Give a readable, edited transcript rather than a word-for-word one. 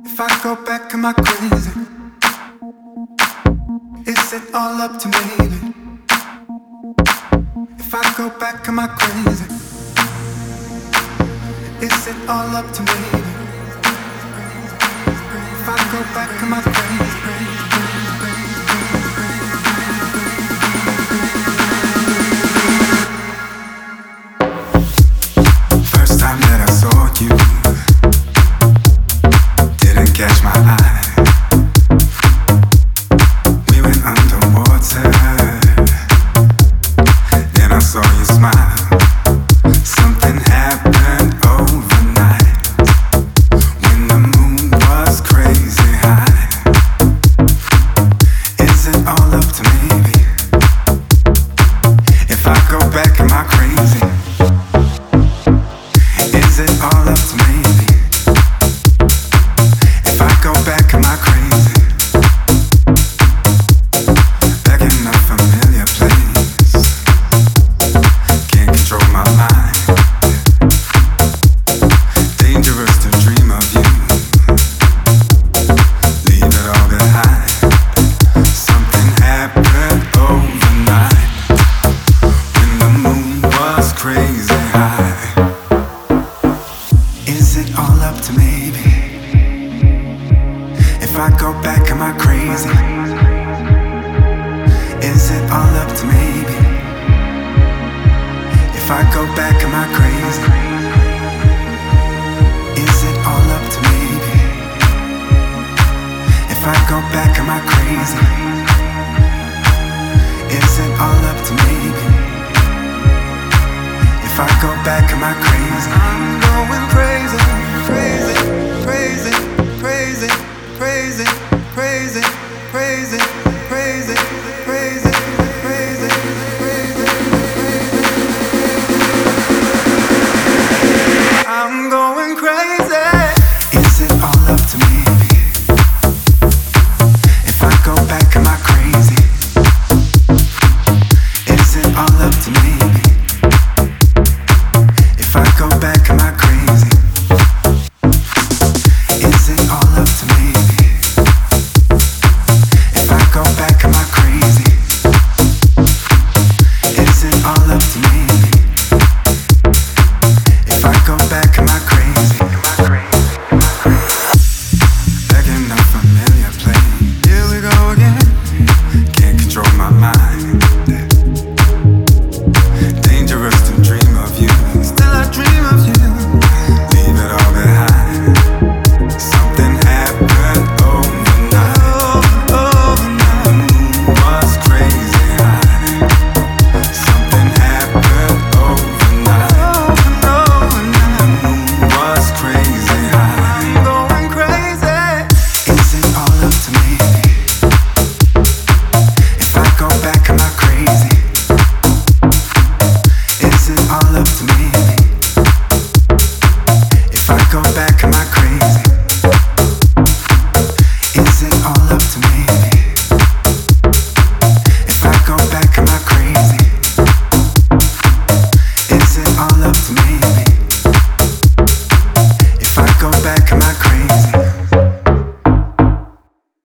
If I go back, am I crazy? Is it all up to me? If I go back, am I crazy? Is it all up to me? If I go back, am I crazy? First time that I saw you, didn't catch my eye. We went underwater, then I saw you smile. Something happened overnight when the moon was crazy high. Is it all up to me? If I go back, am I crazy? Is it all up to me? If I go back, am I crazy? Back in a familiar place, can't control my mind. Dangerous to dream of you, leave it all behind. Something happened overnight when the moon was crazy high. Is it all up to me? If I go back, am I crazy? Is it all up to me? If I go back, am I crazy? Is it all up to me? If I go back, am I crazy? Is it all up to me? If I go back, am I crazy? I'm going crazy.